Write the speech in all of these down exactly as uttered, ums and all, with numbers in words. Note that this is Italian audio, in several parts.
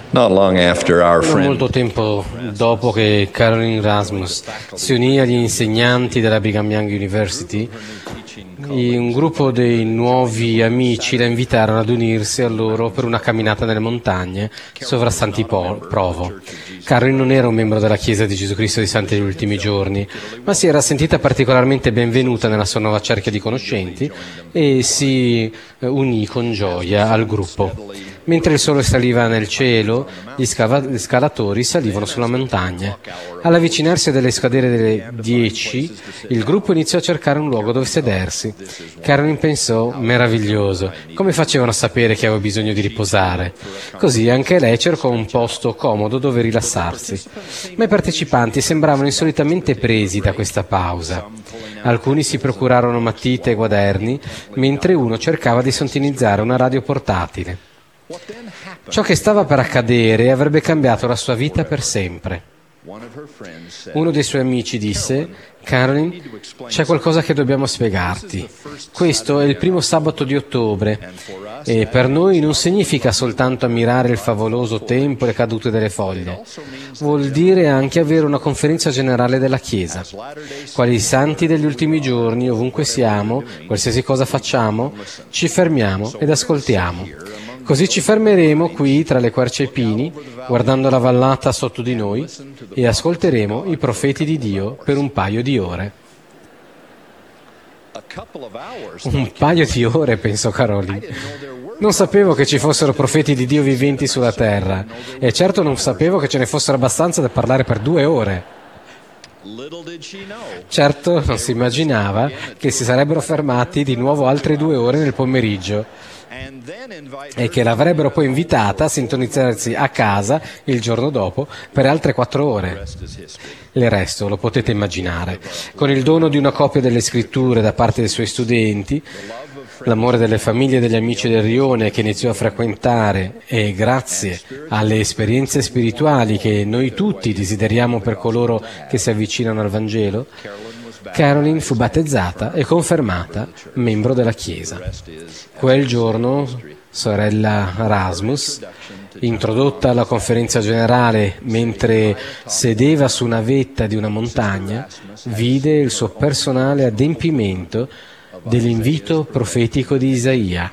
Not long after our Non friend molto tempo dopo che Caroline Rasmus si unì agli insegnanti della Brigham Young University, un gruppo dei nuovi amici la invitarono ad unirsi a loro per una camminata nelle montagne sovrastanti Po- Provo. Caroline non era un membro della Chiesa di Gesù Cristo dei Santi degli Ultimi Giorni, ma si era sentita particolarmente benvenuta nella sua nuova cerchia di conoscenti e si eh, unì con gioia al gruppo. Mentre il sole saliva nel cielo, gli, scava- gli scalatori salivano sulla montagna. All'avvicinarsi delle scadere delle dieci, il gruppo iniziò a cercare un luogo dove sedersi. Caroline pensò, meraviglioso, come facevano a sapere che avevo bisogno di riposare? Così anche lei cercò un posto comodo dove rilassarsi. Ma i partecipanti sembravano insolitamente presi da questa pausa. Alcuni si procurarono matite e quaderni, mentre uno cercava di sintonizzare una radio portatile. Ciò che stava per accadere avrebbe cambiato la sua vita per sempre. Uno dei suoi amici disse: Caroline, c'è qualcosa che dobbiamo spiegarti. Questo è il primo sabato di ottobre e per noi non significa soltanto ammirare il favoloso tempo e le cadute delle foglie. Vuol dire anche avere una conferenza generale della Chiesa. Quali santi degli ultimi giorni, ovunque siamo, qualsiasi cosa facciamo, ci fermiamo ed ascoltiamo. Così ci fermeremo qui tra le querce e i pini, guardando la vallata sotto di noi, e ascolteremo i profeti di Dio per un paio di ore. Un paio di ore, pensò Caroline. Non sapevo che ci fossero profeti di Dio viventi sulla terra, e certo non sapevo che ce ne fossero abbastanza da parlare per due ore. Certo non si immaginava che si sarebbero fermati di nuovo altre due ore nel pomeriggio e che l'avrebbero poi invitata a sintonizzarsi a casa il giorno dopo per altre quattro ore. Il resto lo potete immaginare. Con il dono di una copia delle scritture da parte dei suoi studenti, l'amore delle famiglie e degli amici del rione che iniziò a frequentare e grazie alle esperienze spirituali che noi tutti desideriamo per coloro che si avvicinano al Vangelo, Caroline fu battezzata e confermata membro della Chiesa. Quel giorno, sorella Rasmus, introdotta alla conferenza generale mentre sedeva su una vetta di una montagna, vide il suo personale adempimento dell'invito profetico di Isaia.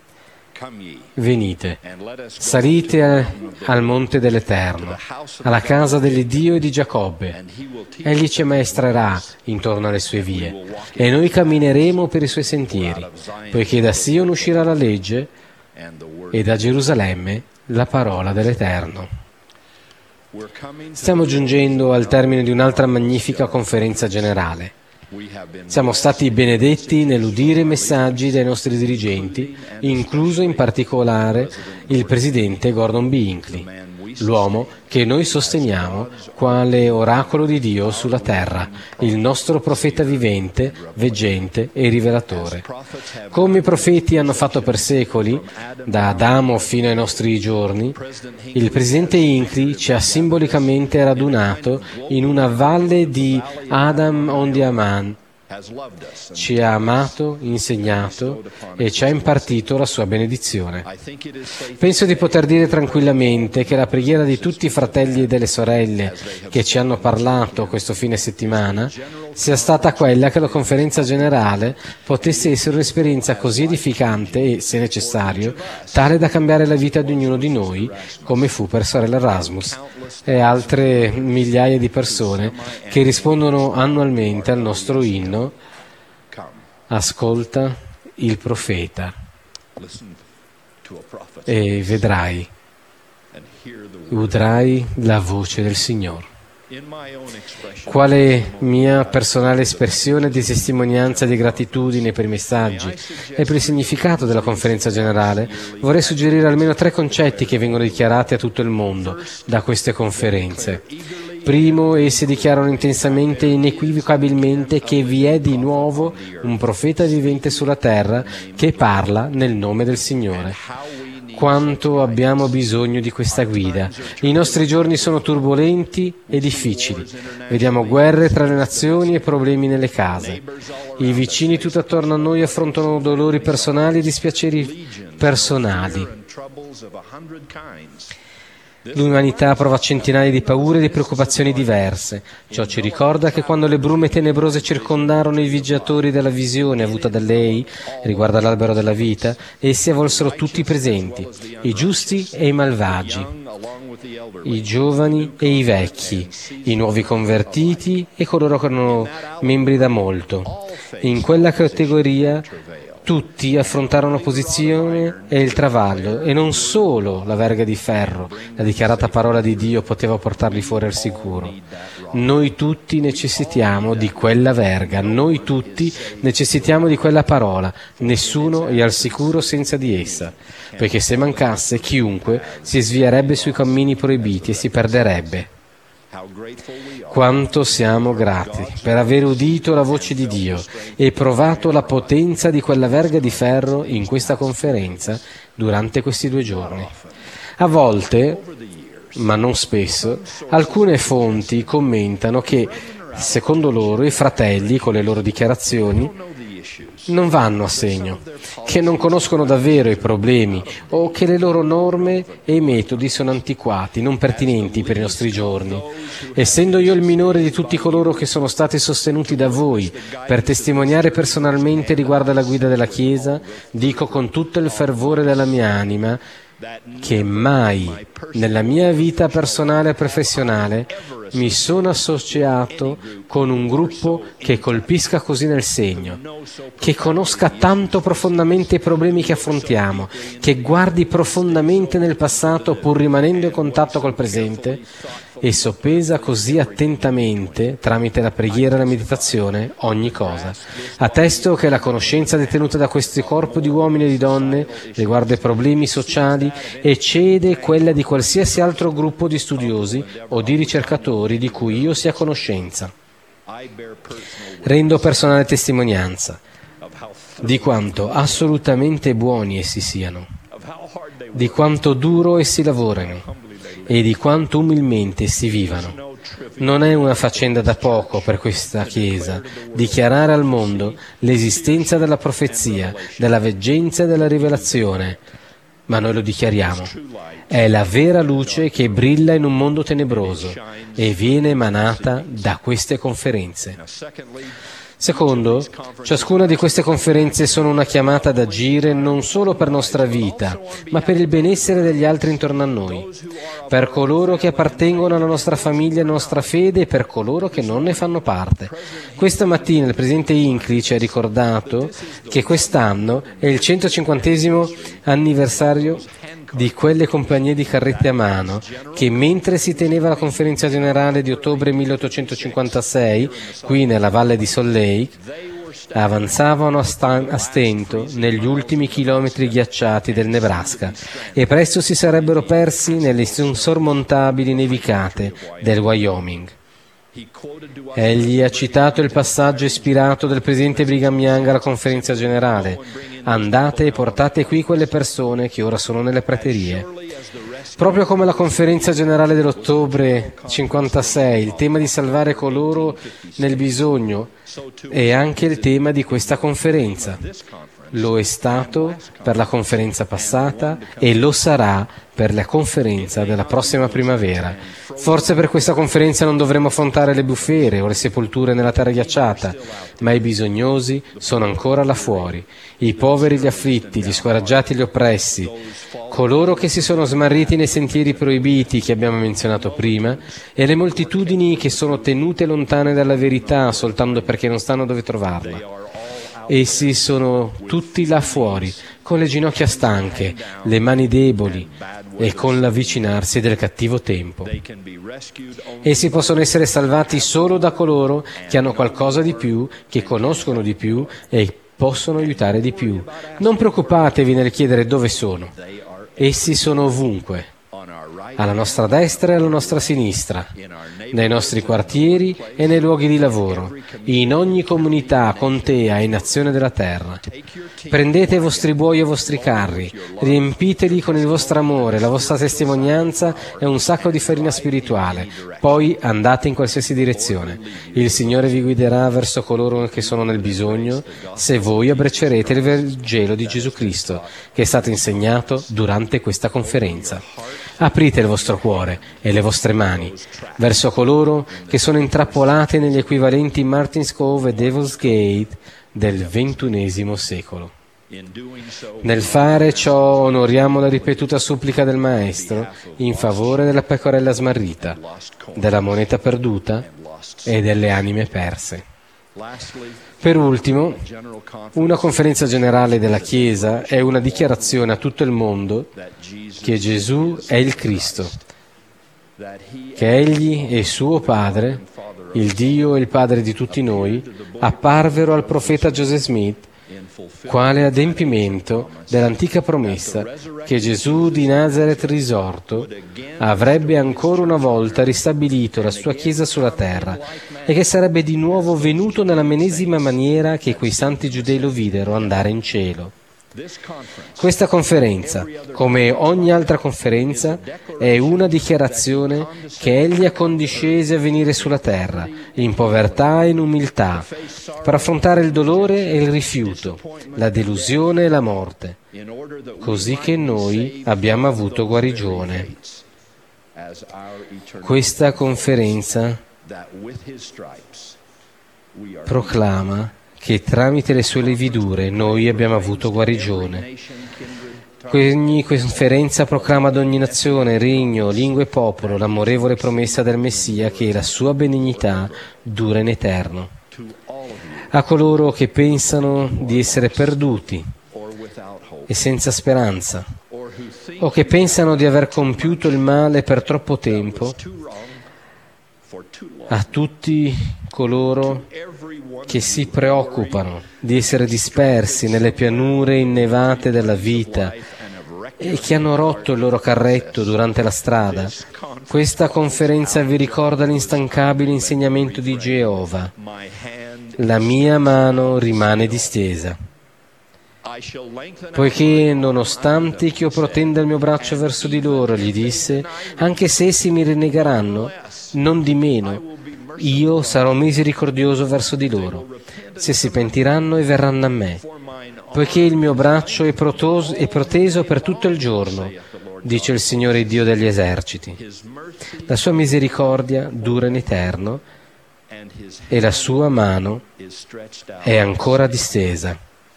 Venite, salite a, al monte dell'Eterno, alla casa dell'Iddio e di Giacobbe. Egli ci ammaestrerà intorno alle sue vie e noi cammineremo per i suoi sentieri, poiché da Sion uscirà la legge e da Gerusalemme la parola dell'Eterno. Stiamo giungendo al termine di un'altra magnifica conferenza generale. Siamo stati benedetti nell'udire i messaggi dei nostri dirigenti, incluso in particolare il presidente Gordon B. Hinckley, l'uomo che noi sosteniamo quale oracolo di Dio sulla terra, il nostro profeta vivente, veggente e rivelatore. Come i profeti hanno fatto per secoli, da Adamo fino ai nostri giorni, il presidente Hinckley ci ha simbolicamente radunato in una valle di Adam on the Aman. Ci ha amato, insegnato e ci ha impartito la sua benedizione. Penso di poter dire tranquillamente che la preghiera di tutti i fratelli e delle sorelle che ci hanno parlato questo fine settimana sia stata quella che la conferenza generale potesse essere un'esperienza così edificante e, se necessario, tale da cambiare la vita di ognuno di noi, come fu per sorella Rasmus e altre migliaia di persone che rispondono annualmente al nostro inno: ascolta il profeta e vedrai, udrai la voce del Signore. Quale mia personale espressione di testimonianza di gratitudine per i messaggi e per il significato della conferenza generale, vorrei suggerire almeno tre concetti che vengono dichiarati a tutto il mondo da queste conferenze. Primo, essi dichiarano intensamente e inequivocabilmente che vi è di nuovo un profeta vivente sulla terra che parla nel nome del Signore. Quanto abbiamo bisogno di questa guida. I nostri giorni sono turbolenti e difficili. Vediamo guerre tra le nazioni e problemi nelle case. I vicini tutto attorno a noi affrontano dolori personali e dispiaceri personali. L'umanità prova centinaia di paure e di preoccupazioni diverse. Ciò ci ricorda che quando le brume tenebrose circondarono i viaggiatori della visione avuta da lei riguardo all'albero della vita, essi avvolsero tutti i presenti, i giusti e i malvagi, i giovani e i vecchi, i nuovi convertiti e coloro che erano membri da molto. In quella categoria tutti affrontarono l'opposizione e il travaglio, e non solo la verga di ferro, la dichiarata parola di Dio, poteva portarli fuori al sicuro. Noi tutti necessitiamo di quella verga, noi tutti necessitiamo di quella parola, nessuno è al sicuro senza di essa, perché se mancasse chiunque si svierebbe sui cammini proibiti e si perderebbe. Quanto siamo grati per aver udito la voce di Dio e provato la potenza di quella verga di ferro in questa conferenza durante questi due giorni. A volte, ma non spesso, alcune fonti commentano che, secondo loro, i fratelli, con le loro dichiarazioni, non vanno a segno, che non conoscono davvero i problemi o che le loro norme e i metodi sono antiquati, non pertinenti per i nostri giorni. Essendo io il minore di tutti coloro che sono stati sostenuti da voi per testimoniare personalmente riguardo alla guida della Chiesa, dico con tutto il fervore della mia anima che mai nella mia vita personale e professionale mi sono associato con un gruppo che colpisca così nel segno, che conosca tanto profondamente i problemi che affrontiamo, che guardi profondamente nel passato pur rimanendo in contatto col presente e soppesa così attentamente, tramite la preghiera e la meditazione, ogni cosa. Attesto che la conoscenza detenuta da questo corpo di uomini e di donne riguardo ai problemi sociali eccede quella di qualsiasi altro gruppo di studiosi o di ricercatori di cui io sia a conoscenza. Rendo personale testimonianza di quanto assolutamente buoni essi siano, di quanto duro essi lavorano e di quanto umilmente essi vivano. Non è una faccenda da poco per questa Chiesa dichiarare al mondo l'esistenza della profezia, della veggenza e della rivelazione, ma noi lo dichiariamo. È la vera luce che brilla in un mondo tenebroso e viene emanata da queste conferenze. Secondo, ciascuna di queste conferenze sono una chiamata ad agire non solo per nostra vita, ma per il benessere degli altri intorno a noi, per coloro che appartengono alla nostra famiglia e alla nostra fede e per coloro che non ne fanno parte. Questa mattina il Presidente Hinckley ci ha ricordato che quest'anno è il centocinquantesimo anniversario di quelle compagnie di carrette a mano che, mentre si teneva la conferenza generale di ottobre milleottocentocinquantasei qui nella valle di Salt Lake, avanzavano a, sta- a stento negli ultimi chilometri ghiacciati del Nebraska e presto si sarebbero persi nelle insormontabili nevicate del Wyoming. Egli ha citato il passaggio ispirato del presidente Brigham Young alla conferenza generale: andate e portate qui quelle persone che ora sono nelle praterie. Proprio come la conferenza generale dell'ottobre cinquantasei, il tema di salvare coloro nel bisogno è anche il tema di questa conferenza. Lo è stato per la conferenza passata e lo sarà per la conferenza della prossima primavera. Forse per questa conferenza non dovremo affrontare le bufere o le sepolture nella terra ghiacciata, ma i bisognosi sono ancora là fuori, i poveri, gli afflitti, gli scoraggiati, gli oppressi, coloro che si sono smarriti nei sentieri proibiti che abbiamo menzionato prima e le moltitudini che sono tenute lontane dalla verità soltanto perché non sanno dove trovarla. Essi sono tutti là fuori, con le ginocchia stanche, le mani deboli e con l'avvicinarsi del cattivo tempo. Essi possono essere salvati solo da coloro che hanno qualcosa di più, che conoscono di più e possono aiutare di più. Non preoccupatevi nel chiedere dove sono. Essi sono ovunque, alla nostra destra e alla nostra sinistra, nei nostri quartieri e nei luoghi di lavoro, in ogni comunità, contea e nazione della terra. Prendete i vostri buoi e i vostri carri, riempiteli con il vostro amore, la vostra testimonianza e un sacco di farina spirituale, poi andate in qualsiasi direzione. Il Signore vi guiderà verso coloro che sono nel bisogno, se voi abbraccerete il Vangelo di Gesù Cristo, che è stato insegnato durante questa conferenza. Aprite il vostro cuore e le vostre mani verso coloro che sono intrappolati negli equivalenti Martin's Cove e Devil's Gate del ventunesimo secolo. Nel fare ciò onoriamo la ripetuta supplica del Maestro in favore della pecorella smarrita, della moneta perduta e delle anime perse. Per ultimo, una conferenza generale della Chiesa è una dichiarazione a tutto il mondo che Gesù è il Cristo, che Egli e suo Padre, il Dio e il Padre di tutti noi, apparvero al profeta Joseph Smith quale adempimento dell'antica promessa che Gesù di Nazareth risorto avrebbe ancora una volta ristabilito la sua Chiesa sulla terra e che sarebbe di nuovo venuto nella medesima maniera che quei santi giudei lo videro andare in cielo. Questa conferenza, come ogni altra conferenza, è una dichiarazione che Egli accondiscese a venire sulla terra, in povertà e in umiltà, per affrontare il dolore e il rifiuto, la delusione e la morte, così che noi abbiamo avuto guarigione. Questa conferenza proclama che tramite le sue lividure noi abbiamo avuto guarigione. Ogni conferenza proclama ad ogni nazione, regno, lingua e popolo l'amorevole promessa del Messia che la sua benignità dura in eterno. A coloro che pensano di essere perduti e senza speranza, o che pensano di aver compiuto il male per troppo tempo, a tutti coloro che si preoccupano di essere dispersi nelle pianure innevate della vita e che hanno rotto il loro carretto durante la strada, questa conferenza vi ricorda l'instancabile insegnamento di Geova. La mia mano rimane distesa, poiché nonostante che io protenda il mio braccio verso di loro, gli disse, anche se essi mi rinnegheranno, non di meno, io sarò misericordioso verso di loro, se si pentiranno e verranno a me, poiché il mio braccio è, protoso, è proteso per tutto il giorno, dice il Signore Dio degli eserciti. La sua misericordia dura in eterno e la sua mano è ancora distesa.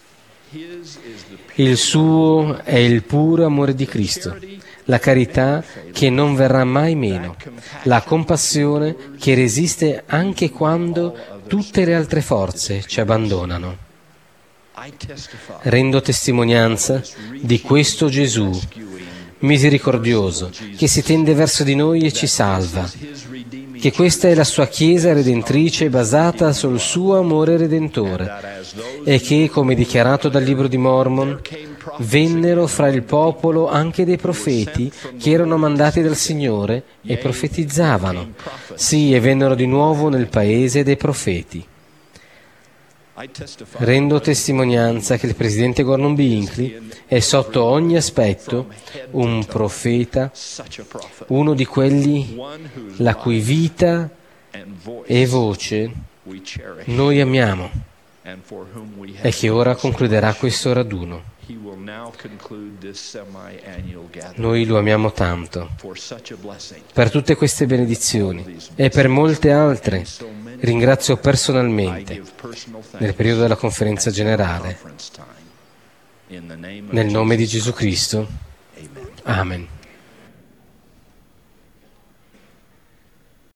Il suo è il puro amore di Cristo, la carità che non verrà mai meno, la compassione che resiste anche quando tutte le altre forze ci abbandonano. Rendo testimonianza di questo Gesù misericordioso che si tende verso di noi e ci salva, che questa è la sua Chiesa redentrice basata sul suo amore redentore e che, come dichiarato dal libro di Mormon, vennero fra il popolo anche dei profeti che erano mandati dal Signore e profetizzavano. Sì, e vennero di nuovo nel paese dei profeti. Rendo testimonianza che il presidente Gordon B. Hinckley è sotto ogni aspetto un profeta, uno di quelli la cui vita e voce noi amiamo e che ora concluderà questo raduno. Noi lo amiamo tanto per tutte queste benedizioni e per molte altre. Ringrazio personalmente nel periodo della conferenza generale. Nel nome di Gesù Cristo. Amen.